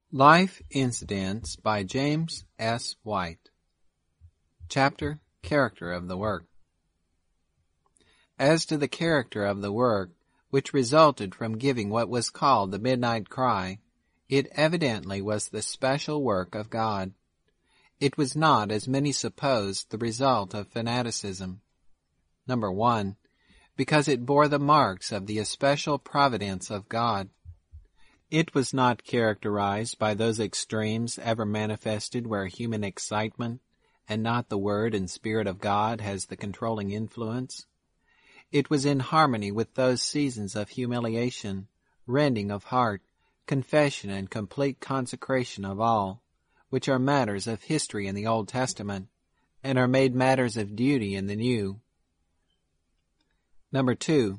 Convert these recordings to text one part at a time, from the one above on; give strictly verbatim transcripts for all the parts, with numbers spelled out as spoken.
Life Incidents by James S. White. Chapter, Character of the Work. As to the character of the work, which resulted from giving what was called the midnight cry, it evidently was the special work of God. It was not, as many supposed, the result of fanaticism. Number one, because it bore the marks of the especial providence of God. It was not characterized by those extremes ever manifested where human excitement, and not the Word and Spirit of God, has the controlling influence. It was in harmony with those seasons of humiliation, rending of heart, confession, and complete consecration of all, which are matters of history in the Old Testament, and are made matters of duty in the New. Number two,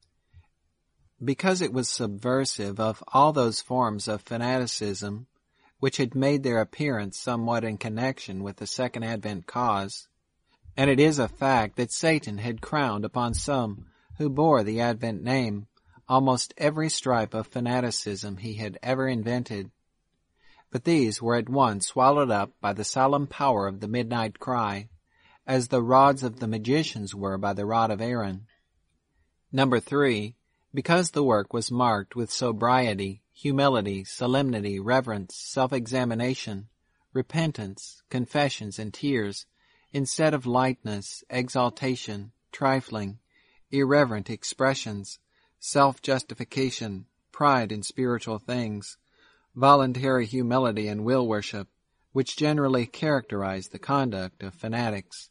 because it was subversive of all those forms of fanaticism which had made their appearance somewhat in connection with the Second Advent cause, and it is a fact that Satan had crowned upon some who bore the Advent name almost every stripe of fanaticism he had ever invented. But these were at once swallowed up by the solemn power of the midnight cry, as the rods of the magicians were by the rod of Aaron. Number three, because the work was marked with sobriety, humility, solemnity, reverence, self-examination, repentance, confessions, and tears, instead of lightness, exaltation, trifling, irreverent expressions, self-justification, pride in spiritual things, voluntary humility and will worship, which generally characterize the conduct of fanatics.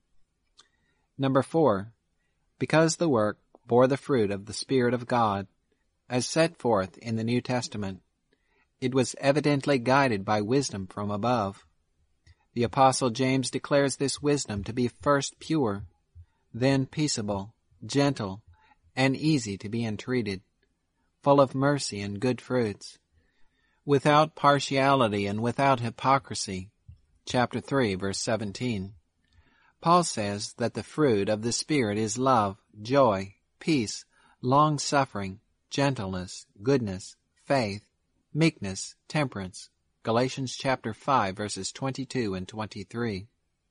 Number four, because the work bore the fruit of the Spirit of God, as set forth in the New Testament. It was evidently guided by wisdom from above. The Apostle James declares this wisdom to be first pure, then peaceable, gentle, and easy to be entreated, full of mercy and good fruits, without partiality and without hypocrisy. Chapter three, verse seventeen. Paul says that the fruit of the Spirit is love, joy, peace, long-suffering, gentleness, goodness, faith, meekness, temperance. Galatians chapter five, verses twenty-two and twenty-three.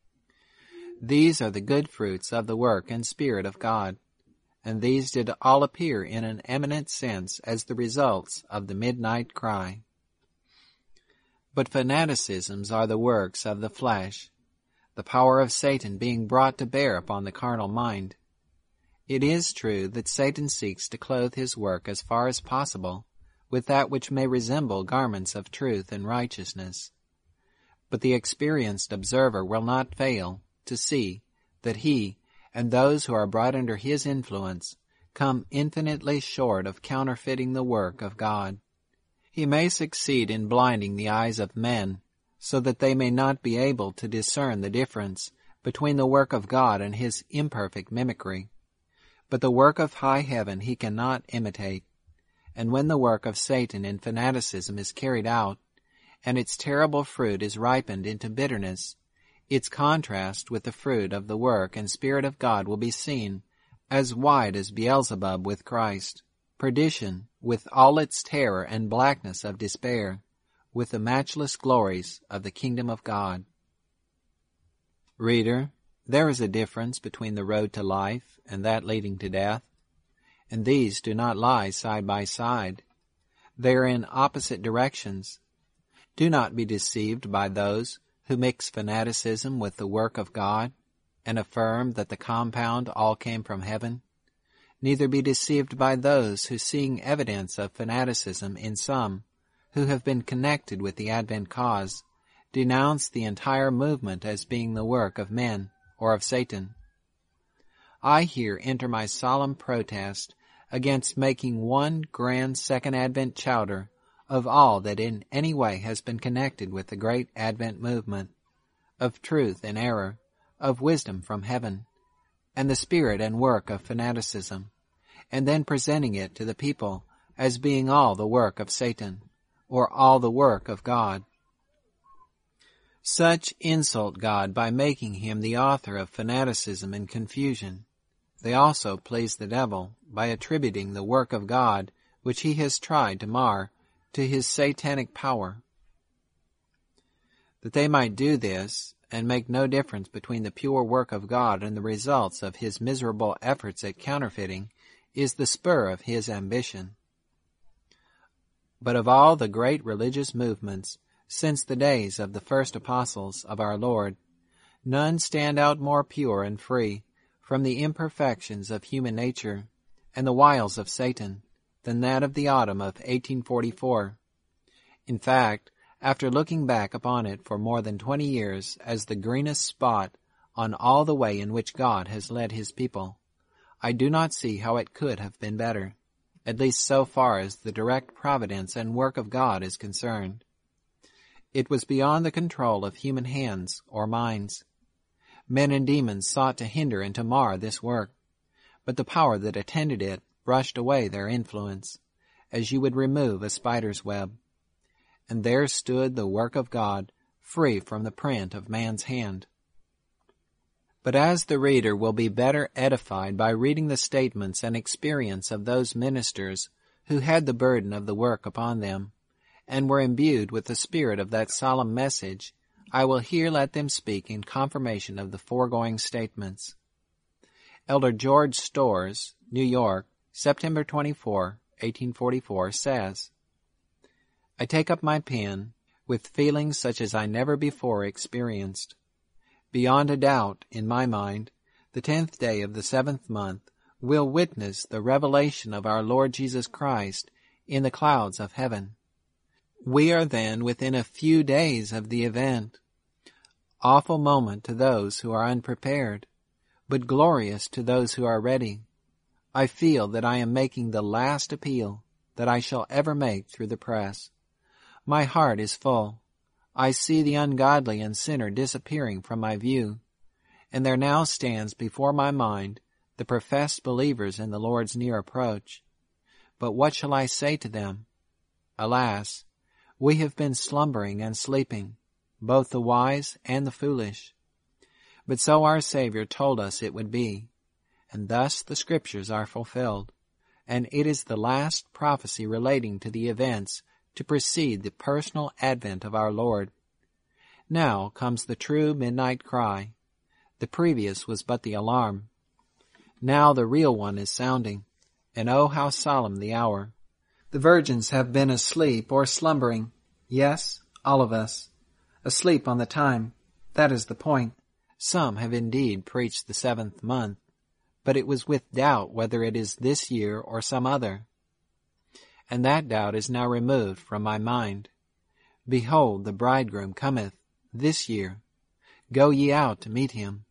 These are the good fruits of the work and Spirit of God, and these did all appear in an eminent sense as the results of the midnight cry. But fanaticisms are the works of the flesh, the power of Satan being brought to bear upon the carnal mind. It is true that Satan seeks to clothe his work as far as possible with that which may resemble garments of truth and righteousness. But the experienced observer will not fail to see that he and those who are brought under his influence come infinitely short of counterfeiting the work of God. He may succeed in blinding the eyes of men so that they may not be able to discern the difference between the work of God and his imperfect mimicry. But the work of high heaven he cannot imitate, and when the work of Satan in fanaticism is carried out, and its terrible fruit is ripened into bitterness, its contrast with the fruit of the work and Spirit of God will be seen, as wide as Beelzebub with Christ, perdition with all its terror and blackness of despair, with the matchless glories of the kingdom of God. Reader, there is a difference between the road to life and that leading to death, and these do not lie side by side. They are in opposite directions. Do not be deceived by those who mix fanaticism with the work of God and affirm that the compound all came from heaven. Neither be deceived by those who, seeing evidence of fanaticism in some who have been connected with the Advent cause, denounce the entire movement as being the work of men or of Satan. I here enter my solemn protest against making one grand Second Advent chowder of all that in any way has been connected with the great Advent movement, of truth and error, of wisdom from heaven, and the spirit and work of fanaticism, and then presenting it to the people as being all the work of Satan, or all the work of God. Such insult God by making him the author of fanaticism and confusion. They also please the devil by attributing the work of God, which he has tried to mar, to his satanic power, That they might do this, and make no difference between the pure work of God and the results of his miserable efforts at counterfeiting, is the spur of his ambition. But of all the great religious movements since the days of the first apostles of our Lord, none stand out more pure and free from the imperfections of human nature and the wiles of Satan than that of the autumn of eighteen forty-four. In fact, after looking back upon it for more than twenty years as the greenest spot on all the way in which God has led his people, I do not see how it could have been better, at least so far as the direct providence and work of God is concerned. It was beyond the control of human hands or minds. Men and demons sought to hinder and to mar this work, but the power that attended it brushed away their influence, as you would remove a spider's web. And there stood the work of God, free from the print of man's hand. But as the reader will be better edified by reading the statements and experience of those ministers who had the burden of the work upon them, and were imbued with the spirit of that solemn message, I will here let them speak in confirmation of the foregoing statements. Elder George Storrs, New York, September twenty-fourth, eighteen forty-four, says, I take up my pen with feelings such as I never before experienced. Beyond a doubt, in my mind, the tenth day of the seventh month will witness the revelation of our Lord Jesus Christ in the clouds of heaven. We are then within a few days of the event. Awful moment to those who are unprepared, but glorious to those who are ready. I feel that I am making the last appeal that I shall ever make through the press. My heart is full. I see the ungodly and sinner disappearing from my view, and there now stands before my mind the professed believers in the Lord's near approach. But what shall I say to them? Alas, we have been slumbering and sleeping, both the wise and the foolish. But so our Savior told us it would be, and thus the Scriptures are fulfilled, and it is the last prophecy relating to the events to precede the personal advent of our Lord. Now comes the true midnight cry. The previous was but the alarm. Now the real one is sounding, and oh, how solemn the hour. The virgins have been asleep or slumbering. Yes, all of us. Asleep on the time. That is the point. Some have indeed preached the seventh month, but it was with doubt whether it is this year or some other. And that doubt is now removed from my mind. Behold, the bridegroom cometh this year. Go ye out to meet him.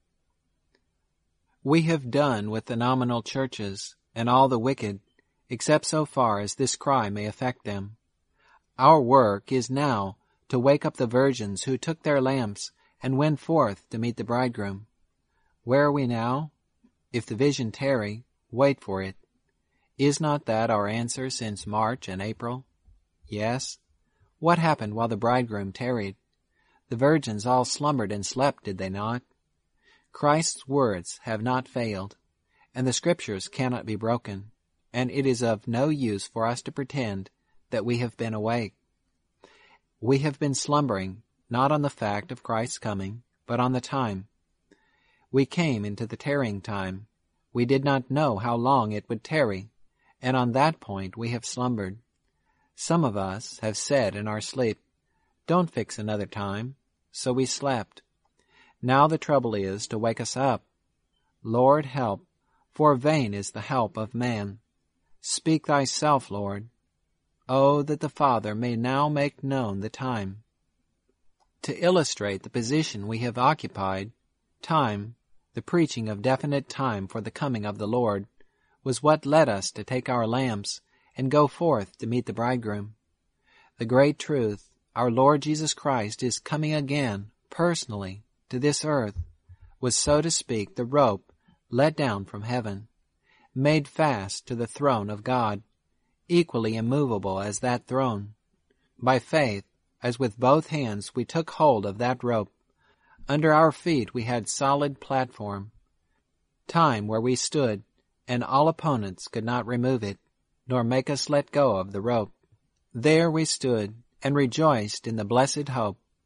We have done with the nominal churches and all the wicked, except so far as this cry may affect them. Our work is now to wake up the virgins who took their lamps and went forth to meet the bridegroom. Where are we now? If the vision tarry, wait for it. Is not that our answer since March and April? Yes. What happened while the bridegroom tarried? The virgins all slumbered and slept, did they not? Christ's words have not failed, and the Scriptures cannot be broken, and it is of no use for us to pretend that we have been awake. We have been slumbering, not on the fact of Christ's coming, but on the time. We came into the tarrying time. We did not know how long it would tarry, and on that point we have slumbered. Some of us have said in our sleep, "Don't fix another time," so we slept. Now the trouble is to wake us up. Lord, help, for vain is the help of man. Speak thyself, Lord. Oh, that the Father may now make known the time. To illustrate the position we have occupied, time, the preaching of definite time for the coming of the Lord, was what led us to take our lamps and go forth to meet the bridegroom. The great truth, our Lord Jesus Christ is coming again, personally, to this earth, was, so to speak, the rope let down from heaven, made fast to the throne of God, equally immovable as that throne. By faith, as with both hands we took hold of that rope, under our feet we had solid platform, time where we stood, and all opponents could not remove it, nor make us let go of the rope. There we stood, and rejoiced in the blessed hope.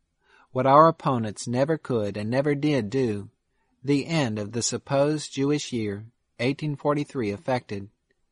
what our opponents never could and never did do, the end of the supposed Jewish year, eighteen forty-three, effected,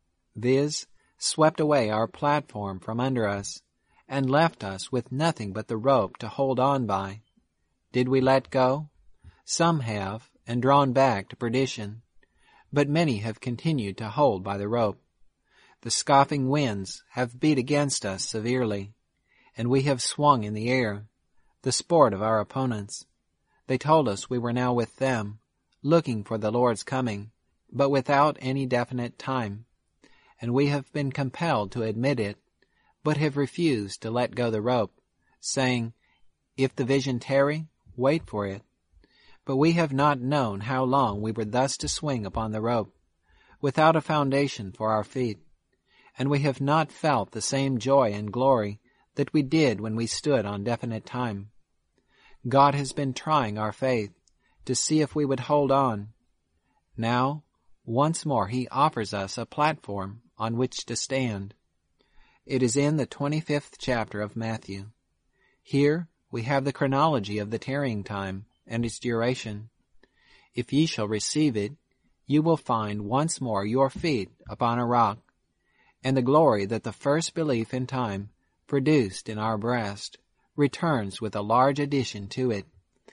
viz., swept away our platform from under us, and left us with nothing but the rope to hold on by. Did we let go? Some have, and drawn back to perdition, but many have continued to hold by the rope. The scoffing winds have beat against us severely, and we have swung in the air, the sport of our opponents. They told us we were now with them, looking for the Lord's coming, but without any definite time, and we have been compelled to admit it, but have refused to let go the rope, saying, "If the vision tarry, wait for it." But we have not known how long we were thus to swing upon the rope, without a foundation for our feet, and we have not felt the same joy and glory that we did when we stood on definite time. God has been trying our faith to see if we would hold on. Now, once more he offers us a platform on which to stand. It is in the twenty-fifth chapter of Matthew. Here we have the chronology of the tarrying time and its duration. If ye shall receive it, you will find once more your feet upon a rock, and the glory that the first belief in time produced in our breast returns with a large addition to it,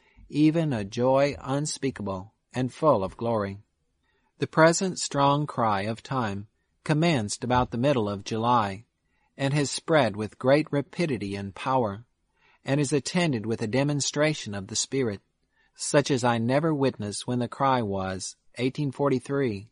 even a joy unspeakable and full of glory. The present strong cry of time commenced about the middle of July, and has spread with great rapidity and power, and is attended with a demonstration of the Spirit, such as I never witnessed when the cry was, eighteen forty-three.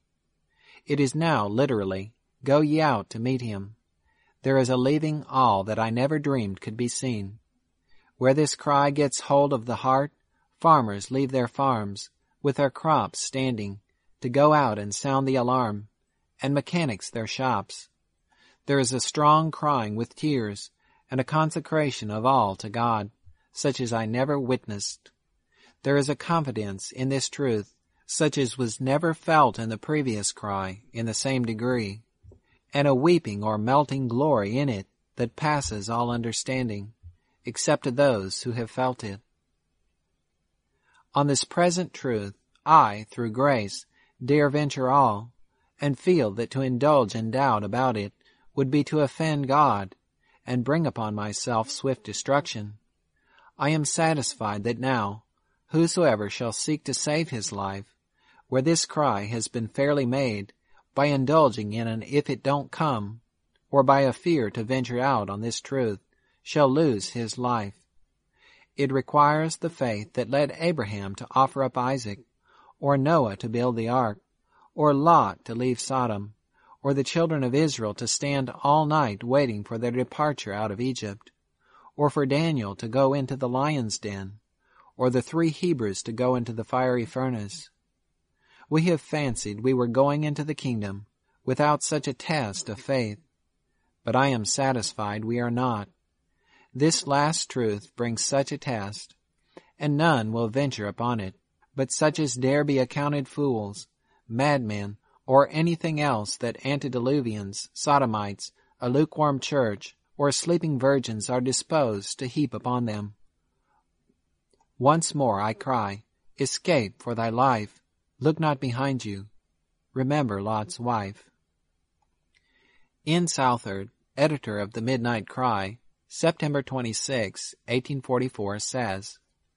It is now literally, "Go ye out to meet him." There is a leaving all that I never dreamed could be seen. Where this cry gets hold of the heart, farmers leave their farms, with their crops standing, to go out and sound the alarm, and mechanics their shops. There is a strong crying with tears, and a consecration of all to God, such as I never witnessed. There is a confidence in this truth, such as was never felt in the previous cry in the same degree, and a weeping or melting glory in it that passes all understanding, except to those who have felt it. On this present truth, I, through grace, dare venture all, and feel that to indulge in doubt about it would be to offend God, and bring upon myself swift destruction. I am satisfied that now, whosoever shall seek to save his life, where this cry has been fairly made, by indulging in an if it don't come, or by a fear to venture out on this truth, shall lose his life. It requires the faith that led Abraham to offer up Isaac, or Noah to build the ark, or Lot to leave Sodom, or the children of Israel to stand all night waiting for their departure out of Egypt, or for Daniel to go into the lion's den, or the three Hebrews to go into the fiery furnace. We have fancied we were going into the kingdom without such a test of faith, but I am satisfied we are not. This last truth brings such a test, and none will venture upon it, but such as dare be accounted fools, madmen, or anything else that antediluvians, sodomites, a lukewarm church, or sleeping virgins are disposed to heap upon them. Once more I cry, escape for thy life. Look not behind you. Remember Lot's wife. N. Southard, editor of the Midnight Cry, September twenty-sixth, eighteen forty-four, says,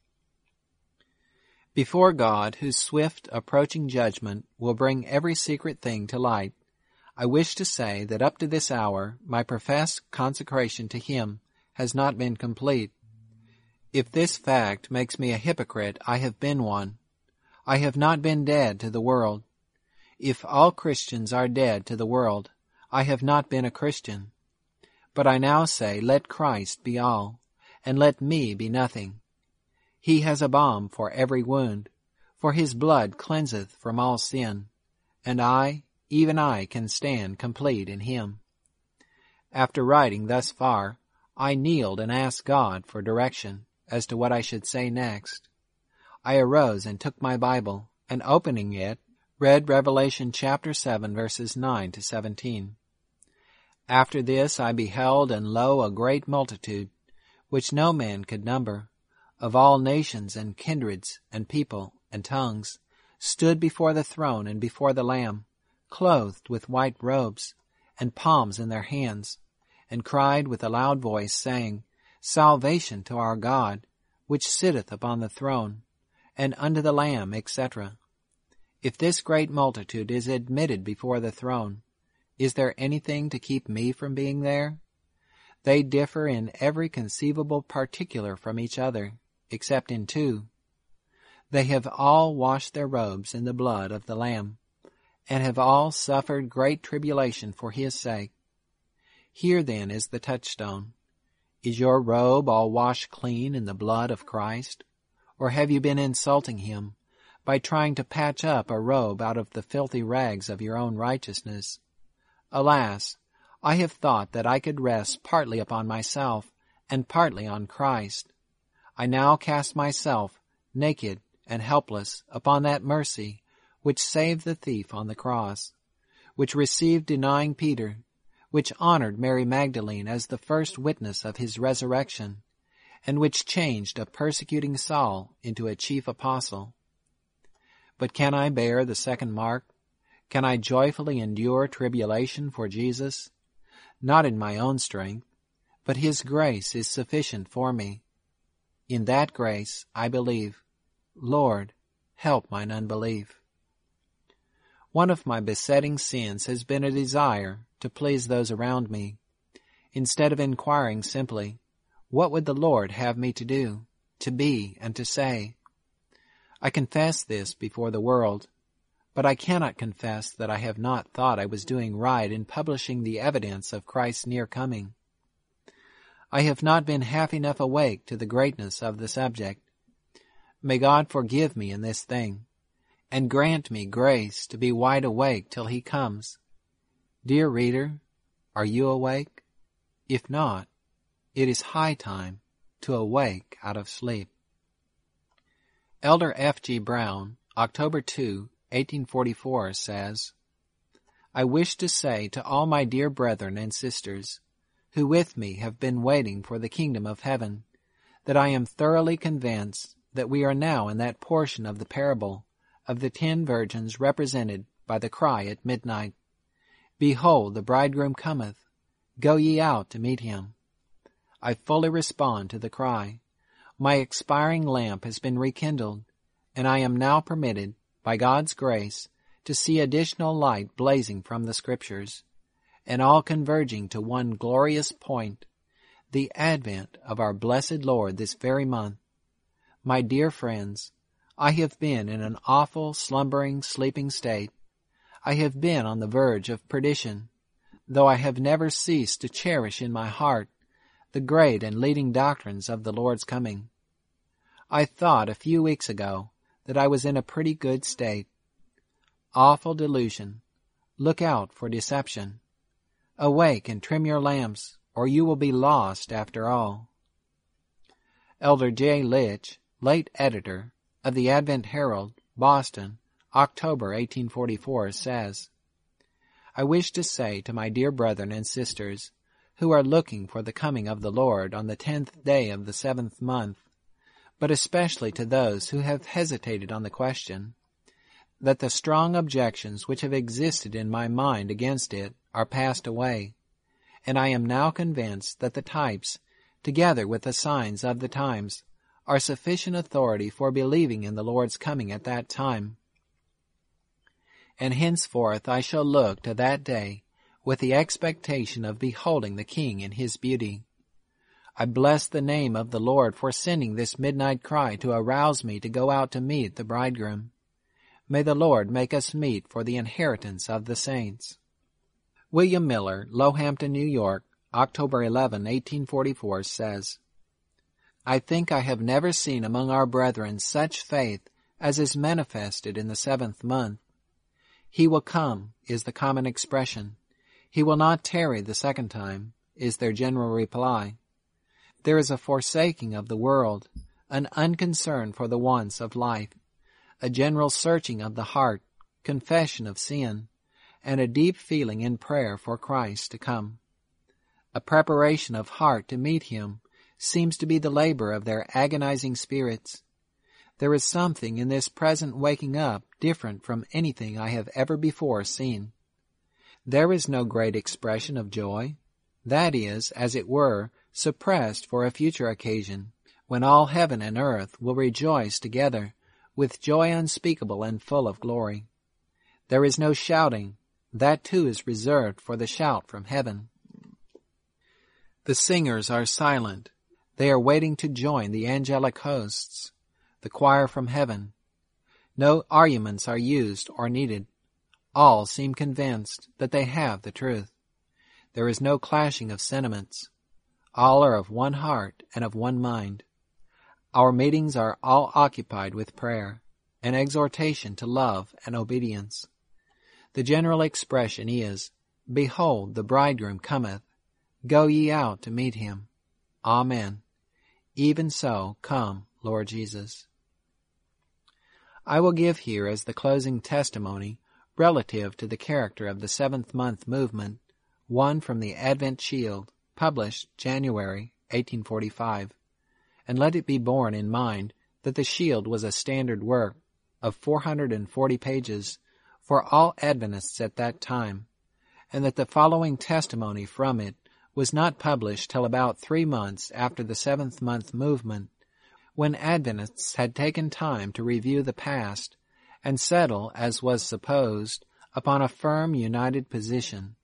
"Before God, whose swift approaching judgment will bring every secret thing to light, I wish to say that up to this hour my professed consecration to him has not been complete. If this fact makes me a hypocrite, I have been one. I have not been dead to the world. If all Christians are dead to the world, I have not been a Christian. But I now say, let Christ be all, and let me be nothing. He has a balm for every wound, for his blood cleanseth from all sin, and I, even I, can stand complete in him." After writing thus far, I kneeled and asked God for direction as to what I should say next. I arose and took my Bible, and opening it, read Revelation chapter seven, verses nine to seventeen. "After this I beheld, and lo, a great multitude, which no man could number, of all nations and kindreds and people and tongues, stood before the throne and before the Lamb, clothed with white robes, and palms in their hands, and cried with a loud voice, saying, Salvation to our God, which sitteth upon the throne, and unto the Lamb, et cetera. If this great multitude is admitted before the throne, is there anything to keep me from being there? They differ in every conceivable particular from each other, except in two. They have all washed their robes in the blood of the Lamb, and have all suffered great tribulation for his sake. Here then is the touchstone. Is your robe all washed clean in the blood of Christ? Or have you been insulting him by trying to patch up a robe out of the filthy rags of your own righteousness? Alas, I have thought that I could rest partly upon myself and partly on Christ. I now cast myself, naked and helpless, upon that mercy which saved the thief on the cross, which received denying Peter, which honored Mary Magdalene as the first witness of his resurrection, and which changed a persecuting Saul into a chief apostle. But can I bear the second mark? Can I joyfully endure tribulation for Jesus? Not in my own strength, but his grace is sufficient for me. In that grace I believe. Lord, help mine unbelief. One of my besetting sins has been a desire to please those around me, instead of inquiring simply, what would the Lord have me to do, to be, and to say? I confess this before the world, but I cannot confess that I have not thought I was doing right in publishing the evidence of Christ's near coming. I have not been half enough awake to the greatness of the subject. May God forgive me in this thing, and grant me grace to be wide awake till he comes. Dear reader, are you awake? If not, it is high time to awake out of sleep. Elder F G Brown, October second, eighteen forty-four, says, I wish to say to all my dear brethren and sisters, who with me have been waiting for the kingdom of heaven, that I am thoroughly convinced that we are now in that portion of the parable of the ten virgins represented by the cry at midnight, Behold, the bridegroom cometh, go ye out to meet him. I fully respond to the cry. My expiring lamp has been rekindled, and I am now permitted, by God's grace, to see additional light blazing from the Scriptures, and all converging to one glorious point, the advent of our blessed Lord this very month. My dear friends, I have been in an awful, slumbering, sleeping state. I have been on the verge of perdition, though I have never ceased to cherish in my heart the great and leading doctrines of the Lord's coming. I thought a few weeks ago that I was in a pretty good state. Awful delusion. Look out for deception. Awake and trim your lamps, or you will be lost after all. Elder J. Litch, late editor of the Advent Herald, Boston, October eighteen forty-four, says, I wish to say to my dear brethren and sisters who are looking for the coming of the Lord on the tenth day of the seventh month, but especially to those who have hesitated on the question, that the strong objections which have existed in my mind against it are passed away, and I am now convinced that the types, together with the signs of the times, are sufficient authority for believing in the Lord's coming at that time. And henceforth I shall look to that day with the expectation of beholding the King in his beauty. I bless the name of the Lord for sending this midnight cry to arouse me to go out to meet the bridegroom. May the Lord make us meet for the inheritance of the saints. William Miller, Lowhampton, New York, October eleventh, eighteen forty-four, says, I think I have never seen among our brethren such faith as is manifested in the seventh month. He will come, is the common expression. He will not tarry the second time, is their general reply. There is a forsaking of the world, an unconcern for the wants of life, a general searching of the heart, confession of sin, and a deep feeling in prayer for Christ to come. A preparation of heart to meet him seems to be the labor of their agonizing spirits. There is something in this present waking up different from anything I have ever before seen. There is no great expression of joy. That is, as it were, suppressed for a future occasion, when all heaven and earth will rejoice together with joy unspeakable and full of glory. There is no shouting. That too is reserved for the shout from heaven. The singers are silent. They are waiting to join the angelic hosts, the choir from heaven. No arguments are used or needed. All seem convinced that they have the truth. There is no clashing of sentiments. All are of one heart and of one mind. Our meetings are all occupied with prayer, and exhortation to love and obedience. The general expression is, Behold, the bridegroom cometh. Go ye out to meet him. Amen. Even so, come, Lord Jesus. I will give here as the closing testimony relative to the character of the seventh month movement, one from the Advent Shield, published January eighteen forty-five, and let it be borne in mind that the Shield was a standard work of four hundred forty pages for all Adventists at that time, and that the following testimony from it was not published till about three months after the seventh month movement, when Adventists had taken time to review the past and settle, as was supposed, upon a firm, united position.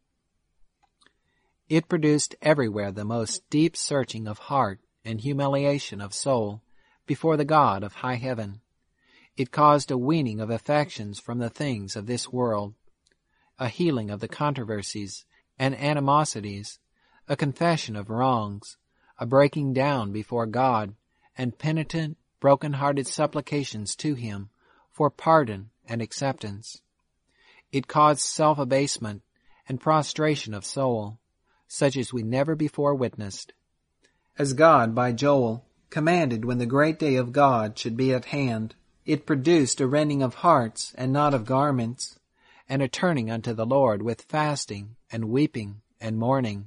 It produced everywhere the most deep searching of heart and humiliation of soul before the God of high heaven. It caused a weaning of affections from the things of this world, a healing of the controversies and animosities, a confession of wrongs, a breaking down before God, and penitent, broken-hearted supplications to Him for pardon and acceptance. It caused self-abasement and prostration of soul, such as we never before witnessed. As God, by Joel, commanded when the great day of God should be at hand, it produced a rending of hearts and not of garments, and a turning unto the Lord with fasting and weeping and mourning.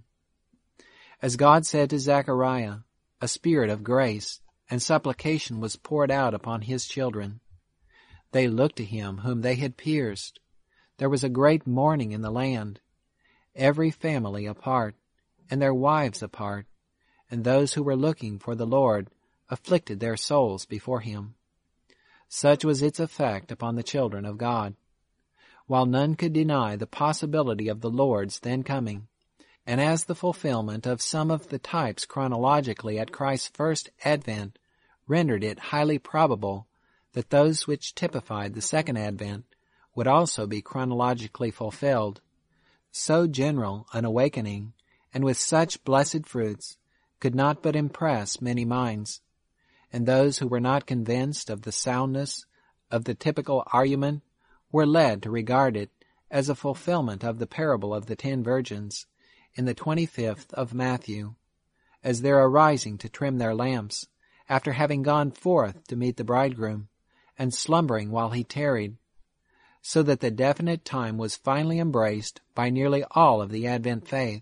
As God said to Zechariah, a spirit of grace and supplication was poured out upon his children. They looked to him whom they had pierced. There was a great mourning in the land, every family apart, and their wives apart, and those who were looking for the Lord afflicted their souls before him. Such was its effect upon the children of God. While none could deny the possibility of the Lord's then coming, and as the fulfillment of some of the types chronologically at Christ's first advent rendered it highly probable that those which typified the second advent would also be chronologically fulfilled, so general an awakening, and with such blessed fruits, could not but impress many minds, and those who were not convinced of the soundness of the typical argument were led to regard it as a fulfillment of the parable of the ten virgins in the twenty-fifth of Matthew, as their arising to trim their lamps, after having gone forth to meet the bridegroom, and slumbering while he tarried, so that the definite time was finally embraced by nearly all of the Advent faith.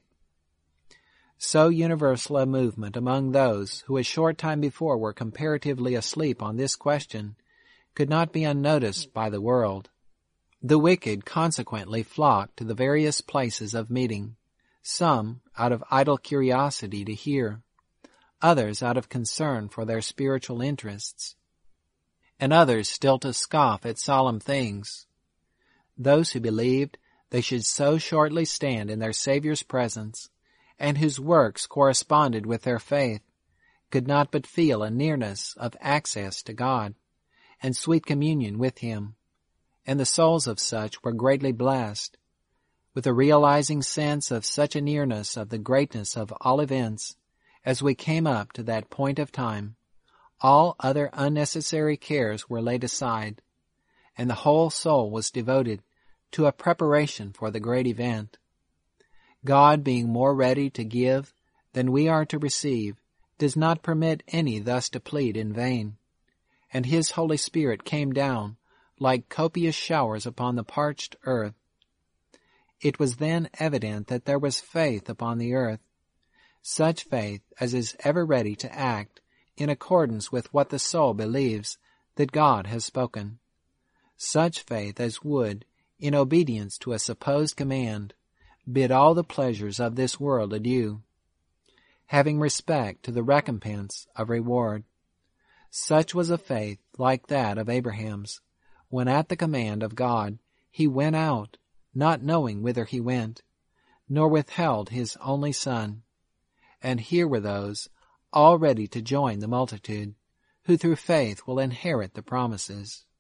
So universal a movement among those who a short time before were comparatively asleep on this question could not be unnoticed by the world. The wicked consequently flocked to the various places of meeting, some out of idle curiosity to hear, others out of concern for their spiritual interests, and others still to scoff at solemn things. Those who believed they should so shortly stand in their Savior's presence, and whose works corresponded with their faith, could not but feel a nearness of access to God, and sweet communion with Him, and the souls of such were greatly blessed, with a realizing sense of such a nearness of the greatness of all events. As we came up to that point of time, all other unnecessary cares were laid aside, and the whole soul was devoted to a preparation for the great event. God, being more ready to give than we are to receive, does not permit any thus to plead in vain, and His Holy Spirit came down like copious showers upon the parched earth. It was then evident that there was faith upon the earth. such faith as is ever ready to act in accordance with what the soul believes that God has spoken, such faith as would, in obedience to a supposed command, bid all the pleasures of this world adieu, having respect to the recompense of reward. Such was a faith like that of Abraham's, when at the command of God he went out, not knowing whither he went, nor withheld his only son. And here were those, all ready to join the multitude, who through faith will inherit the promises.